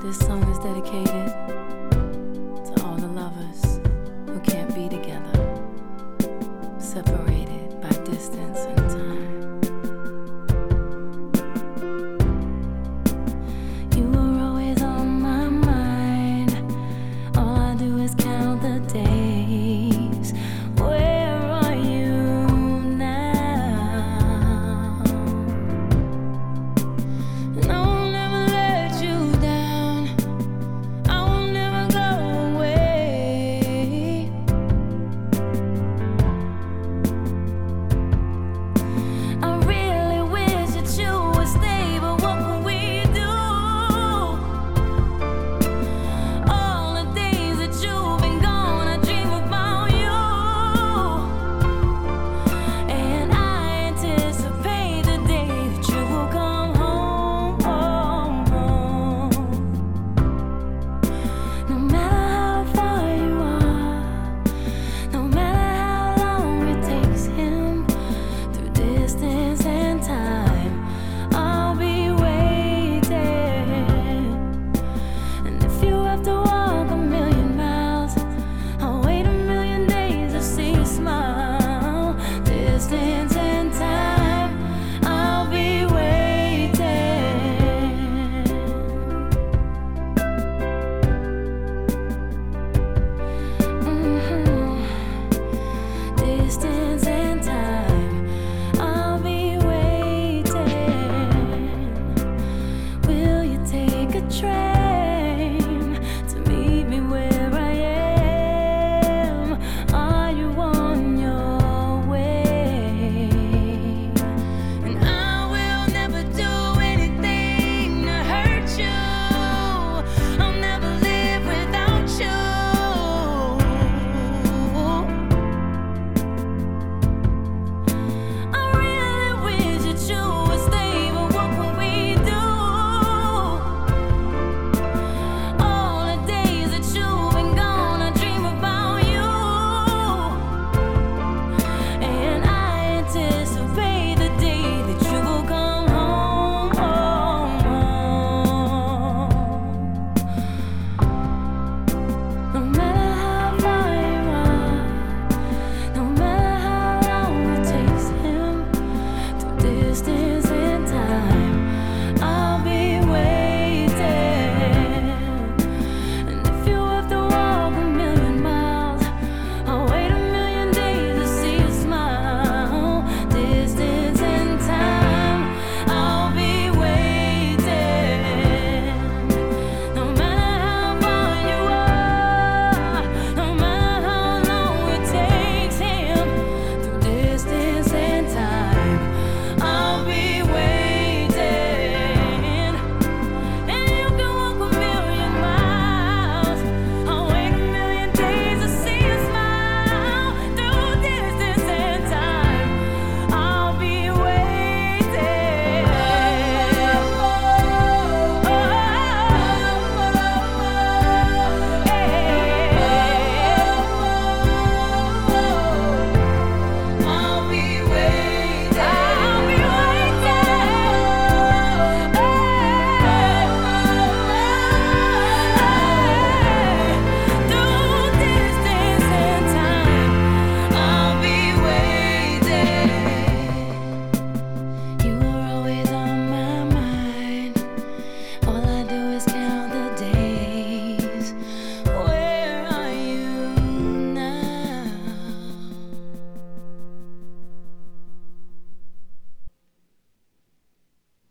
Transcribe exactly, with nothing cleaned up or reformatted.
This song is dedicated to all the lovers who can't be together, separated by distance and time. You were always on my mind. All I do is count the days. Where are you now? And I will never let you down. I will never go away. I really wish that you would stay, but what can we do? All the days that you've been gone, I dream about you, and I anticipate the day that you will come home, home, home. No matter how far you are, no matter how long it takes him, through distance and time, I'll be waiting. And if you have to walk a million miles, I'll wait a million days to see you smile. Distance and time, I'll be waiting. Mhm. Distance and time, I'll be waiting. Will you take a train?